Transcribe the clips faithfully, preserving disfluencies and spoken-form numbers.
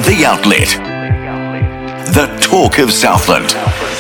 The Outlet. The talk of Southland.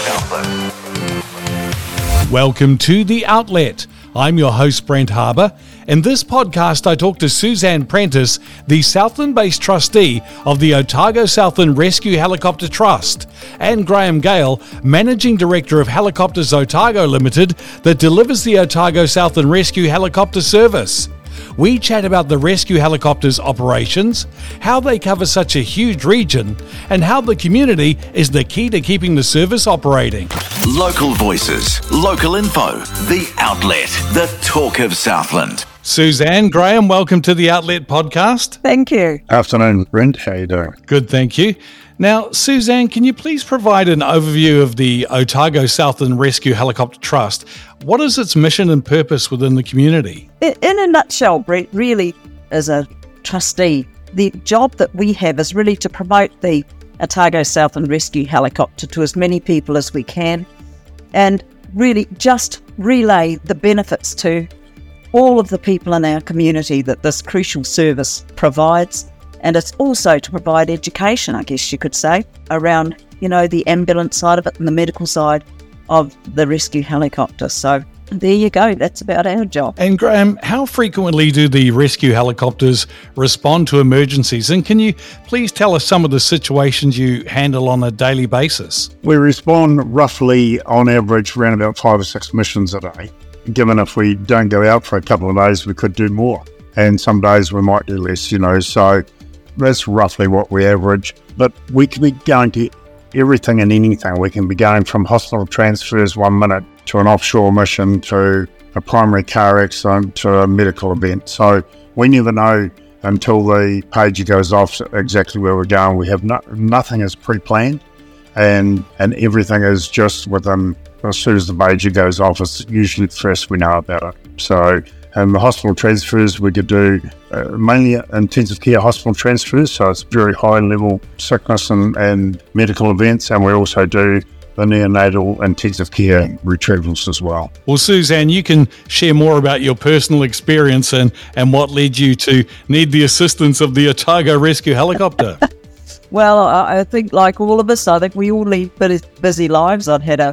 Welcome to The Outlet. I'm your host, Brent Harbour. In this podcast, I talk to Suzanne Prentice, the Southland-based trustee of the Otago Southland Rescue Helicopter Trust, and Graham Gale, Managing Director of Helicopters Otago Limited, that delivers the Otago Southland Rescue Helicopter Service. We chat about the rescue helicopters' operations, how they cover such a huge region, and how the community is the key to keeping the service operating. Local voices, local info. The Outlet. The talk of Southland. Suzanne, Graham, welcome to the Outlet podcast. Thank you. Afternoon, Brent. How you doing? Good, thank you. Now, Suzanne, can you please provide an overview of the Otago Southland Rescue Helicopter Trust? What is its mission and purpose within the community? In a nutshell, Brent, really, as a trustee, the job that we have is really to promote the Otago Southland Rescue Helicopter to as many people as we can, and really just relay the benefits to all of the people in our community that this crucial service provides. And it's also to provide education, I guess you could say, around, you know, the ambulance side of it and the medical side of the rescue helicopter. So there you go. That's about our job. And Graham, how frequently do the rescue helicopters respond to emergencies? And can you please tell us some of the situations you handle on a daily basis? We respond roughly on average around about five or six missions a day. Given if we don't go out for a couple of days, we could do more. And some days we might do less, you know, so that's roughly what we average. But we can be going to everything and anything. We can be going from hospital transfers one minute to an offshore mission to a primary car accident to a medical event. So we never know until the pager goes off exactly where we're going. We have no, nothing is pre-planned, and and everything is just within, as soon as the pager goes off, it's usually the first we know about it. So and the hospital transfers, we could do uh, mainly intensive care hospital transfers, so it's very high level sickness and, and medical events, and we also do the neonatal intensive care retrievals as well. Well, Suzanne, you can share more about your personal experience and, and what led you to need the assistance of the Otago Rescue Helicopter. Well, I think like all of us, I think we all lead busy lives. I'd had a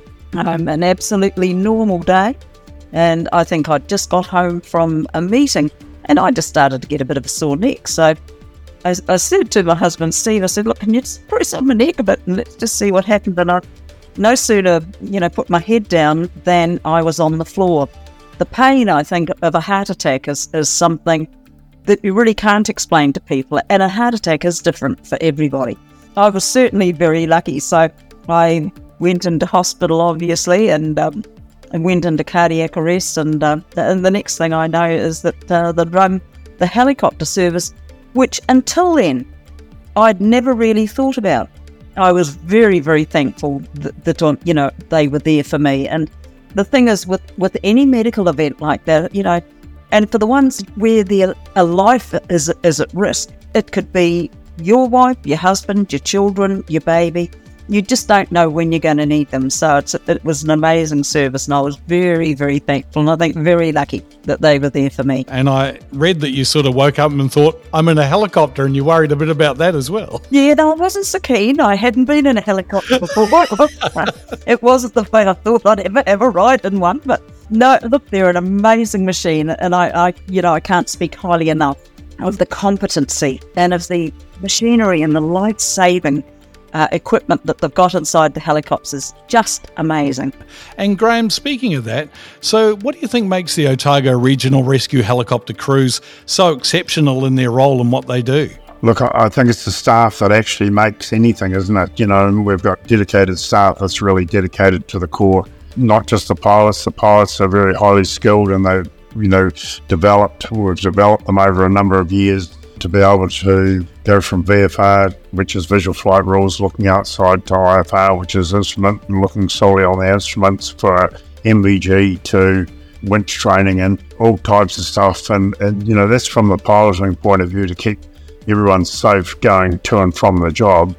um, an absolutely normal day. And I think I just got home from a meeting and I just started to get a bit of a sore neck. So I, I said to my husband, Steve, I said, look, can you just press on my neck a bit and let's just see what happened. And I no sooner, you know, put my head down than I was on the floor. The pain, I think, of a heart attack is, is something that you really can't explain to people. And a heart attack is different for everybody. I was certainly very lucky. So I went into hospital, obviously, and um, I went into cardiac arrest, and uh, and the next thing I know is that uh, they run the helicopter service, which until then I'd never really thought about. I was very, very thankful that, that you know they were there for me. And the thing is, with, with any medical event like that, you know, and for the ones where the a life is is at risk, it could be your wife, your husband, your children, your baby. You just don't know when you're going to need them. So it's, it was an amazing service, and I was very, very thankful, and I think very lucky that they were there for me. And I read that you sort of woke up and thought, I'm in a helicopter, and you worried a bit about that as well. Yeah, no, I wasn't so keen. I hadn't been in a helicopter before. It wasn't the way I thought I'd ever, ever ride in one. But no, look, they're an amazing machine, and I, I, you know, I can't speak highly enough of the competency and of the machinery and the life-saving Uh, equipment that they've got inside the helicopters is just amazing. And Graham, speaking of that, so what do you think makes the Otago Regional Rescue Helicopter crews so exceptional in their role and what they do? Look, I, I think it's the staff that actually makes anything, isn't it? You know, and we've got dedicated staff that's really dedicated to the core, not just the pilots. The pilots are very highly skilled, and they've, you know, developed, we've developed them over a number of years to be able to go from V F R, which is visual flight rules, looking outside, to I F R, which is instrument and looking solely on the instruments, for M V G to winch training and all types of stuff. And, and you know, that's from the piloting point of view, to keep everyone safe going to and from the job. But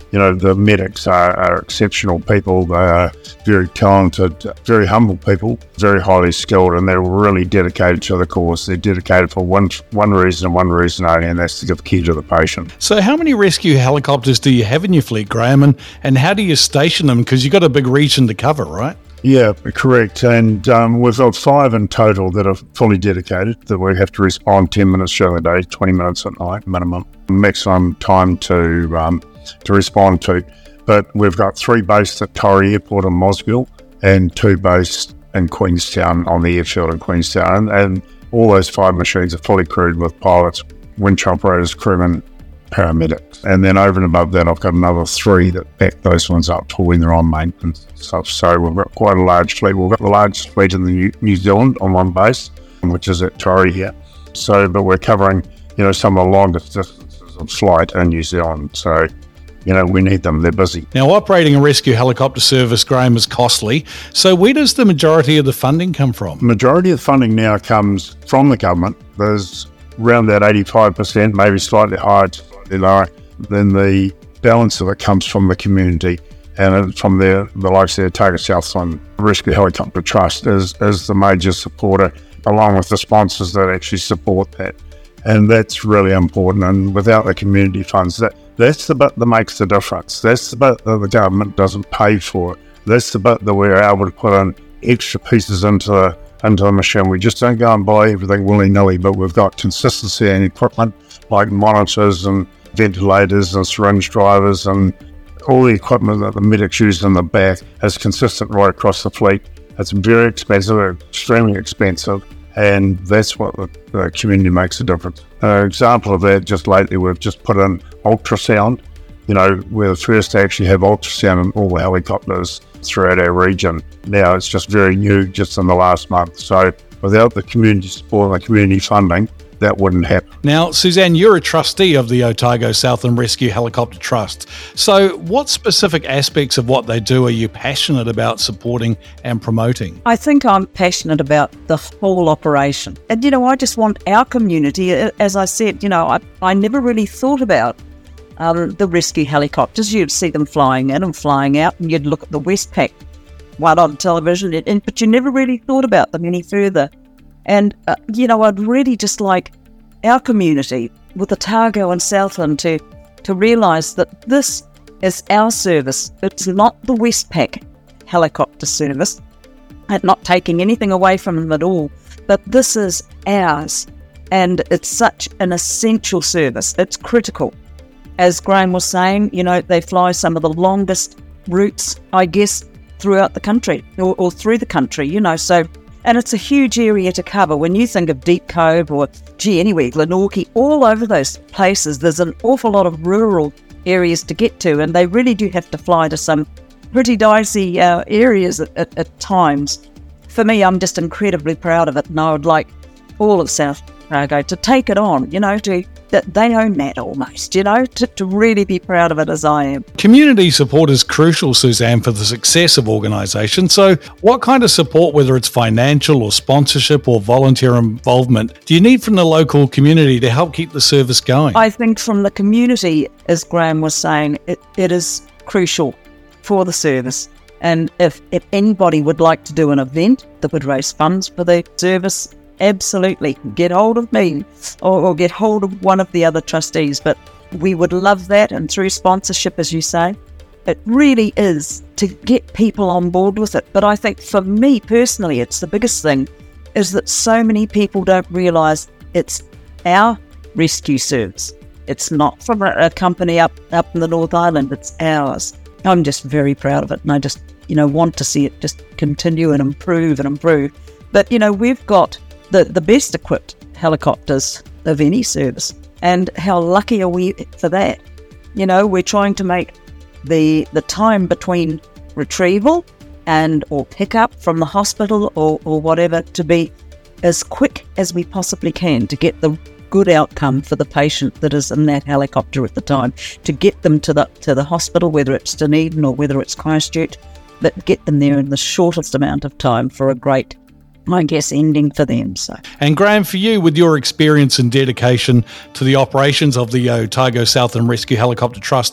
You know, the medics are, are exceptional people. They are very talented, very humble people, very highly skilled, and they're really dedicated to the cause. They're dedicated for one one reason and one reason only, and that's to give care to the patient. So how many rescue helicopters do you have in your fleet, Graham, and, and how do you station them? Because you've got a big region to cover, right? Yeah, correct. And um, we've got five in total that are fully dedicated, that we have to respond ten minutes during the day, twenty minutes at night, minimum. Maximum time to um, to respond to. But we've got three based at Torrey Airport in Mosgiel and two based in Queenstown on the airfield in Queenstown. And all those five machines are fully crewed with pilots, winch operators, crewmen, paramedics. And then over and above that, I've got another three that back those ones up for when they're on maintenance and stuff. So we've got quite a large fleet. We've got the largest fleet in the New, New Zealand on one base, which is at Torrey here. So, but we're covering, you know, some of the longest distances of flight in New Zealand. So, you know, we need them. They're busy. Now, operating a rescue helicopter service, Graham, is costly. So where does the majority of the funding come from? Majority of the funding now comes from the government. There's around that eighty-five percent, maybe slightly higher, slightly lower. Then the balance of it comes from the community and from the, the likes of the Otago Southland Rescue Helicopter Trust is, is the major supporter, along with the sponsors that actually support that. And that's really important. And without the community funds, that that's the bit that makes the difference. That's the bit that the government doesn't pay for. That's the bit that we're able to put in extra pieces into the, into the machine. We just don't go and buy everything willy-nilly, but we've got consistency and equipment like monitors and ventilators and syringe drivers, and all the equipment that the medics use in the back is consistent right across the fleet. It's very expensive, extremely expensive, and that's what the, the community makes a difference. An example of that, just lately, we've just put in ultrasound. You know, we're the first to actually have ultrasound in all the helicopters throughout our region. Now, it's just very new, just in the last month. So without the community support and the community funding, that wouldn't happen. Now, Suzanne, you're a trustee of the Otago Southland Rescue Helicopter Trust. So what specific aspects of what they do are you passionate about supporting and promoting? I think I'm passionate about the whole operation. And, you know, I just want our community, as I said, you know, I, I never really thought about um, the rescue helicopters. You'd see them flying in and flying out, and you'd look at the Westpac one on television, and, but you never really thought about them any further. And, uh, you know, I'd really just like our community with Otago and Southland to, to realise that this is our service. It's not the Westpac helicopter service. I'm not taking anything away from them at all, but this is ours. And it's such an essential service. It's critical. As Graham was saying, you know, they fly some of the longest routes, I guess, throughout the country or, or through the country, you know, so... And it's a huge area to cover. When you think of Deep Cove or, gee, anyway, Glenorchy, all over those places, there's an awful lot of rural areas to get to, and they really do have to fly to some pretty dicey uh, areas at, at, at times. For me, I'm just incredibly proud of it, and I would like all of South Otago to take it on, you know, to that they own that almost, you know, to, to really be proud of it as I am. Community support is crucial, Suzanne, for the success of organisations. So what kind of support, whether it's financial or sponsorship or volunteer involvement, do you need from the local community to help keep the service going? I think from the community, as Graham was saying, it, it is crucial for the service. And if, if anybody would like to do an event that would raise funds for the service, absolutely, get hold of me or, or get hold of one of the other trustees. But we would love that, and through sponsorship, as you say, it really is to get people on board with it. But I think for me personally, it's the biggest thing is that so many people don't realise it's our rescue service. It's not from a, a company up, up in the North Island, it's ours. I'm just very proud of it, and I just, you know, want to see it just continue and improve and improve. But, you know, we've got the, the best equipped helicopters of any service. And how lucky are we for that? You know, we're trying to make the the time between retrieval and or pickup from the hospital or, or whatever to be as quick as we possibly can to get the good outcome for the patient that is in that helicopter at the time, to get them to the to the hospital, whether it's Dunedin or whether it's Christchurch, but get them there in the shortest amount of time for a great, I guess, ending for them. So, and Graham, for you, with your experience and dedication to the operations of the Otago Southland Rescue Helicopter Trust,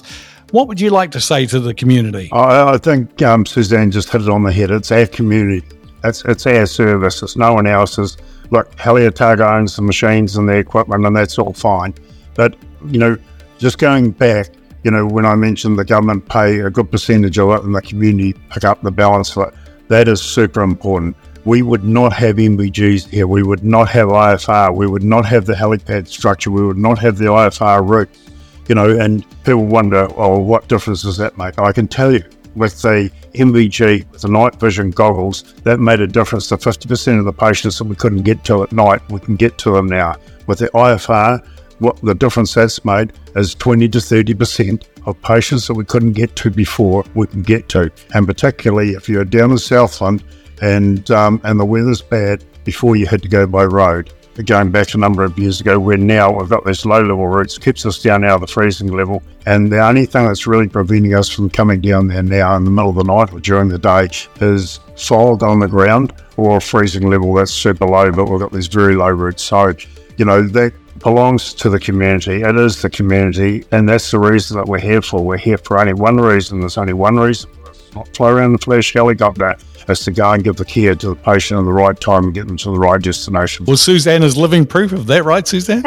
what would you like to say to the community? I, I think um, Suzanne just hit it on the head. It's our community. It's, it's our service. It's no one else's. Look, Heli Otago owns the machines and the equipment, and that's all fine. But, you know, just going back, you know, when I mentioned the government pay a good percentage of it and the community pick up the balance of it, that is super important. We would not have M V Gs here. We would not have I F R. We would not have the helipad structure. We would not have the I F R route. You know, and people wonder, oh, what difference does that make? I can tell you, with the M V G, with the night vision goggles, that made a difference to fifty percent of the patients that we couldn't get to at night. We can get to them now. With the I F R, what the difference that's made is twenty to thirty percent of patients that we couldn't get to before, we can get to. And particularly if you're down in Southland and um, and the weather's bad, before you had to go by road. Going back a number of years ago, where now we've got these low-level routes, keeps us down now the freezing level, and the only thing that's really preventing us from coming down there now in the middle of the night or during the day is fog on the ground or a freezing level that's super low, but we've got these very low routes. So, you know, that belongs to the community. It is the community, and that's the reason that we're here for. We're here for only one reason. There's only one reason. It's not fly around the flash helicopter. Is to go and give the care to the patient at the right time and get them to the right destination. Well, Suzanne is living proof of that, right, Suzanne?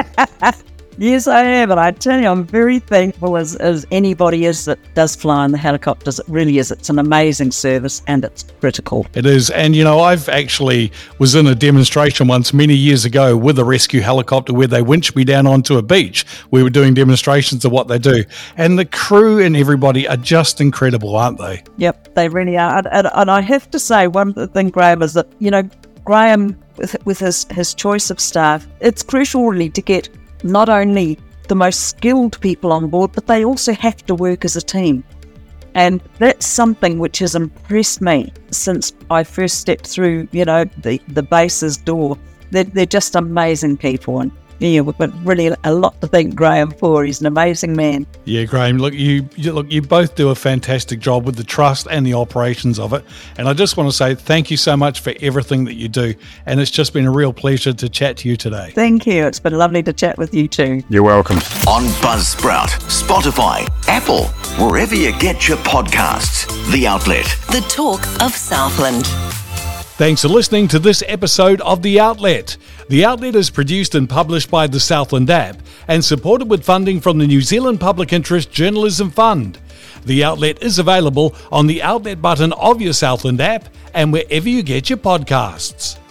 Yes, I am, and I tell you, I'm very thankful as, as anybody is that does fly in the helicopters. It really is. It's an amazing service, and it's critical. It is, and you know, I've actually was in a demonstration once many years ago with a rescue helicopter where they winched me down onto a beach. We were doing demonstrations of what they do, and the crew and everybody are just incredible, aren't they? Yep, they really are. And, and, and I have to say, one thing, Graham, is that, you know, Graham, with, with his, his choice of staff, it's crucial really to get not only the most skilled people on board, but they also have to work as a team. And that's something which has impressed me since I first stepped through, you know, the, the base's door. They're, they're just amazing people. And yeah, but really a lot to thank Graham for. He's an amazing man. Yeah, Graham, look, you, you look, you both do a fantastic job with the trust and the operations of it. And I just want to say thank you so much for everything that you do. And it's just been a real pleasure to chat to you today. Thank you. It's been lovely to chat with you too. You're welcome. On Buzzsprout, Spotify, Apple, wherever you get your podcasts. The Outlet. The Talk of Southland. Thanks for listening to this episode of The Outlet. The Outlet is produced and published by the Southland app and supported with funding from the New Zealand Public Interest Journalism Fund. The Outlet is available on the Outlet button of your Southland app and wherever you get your podcasts.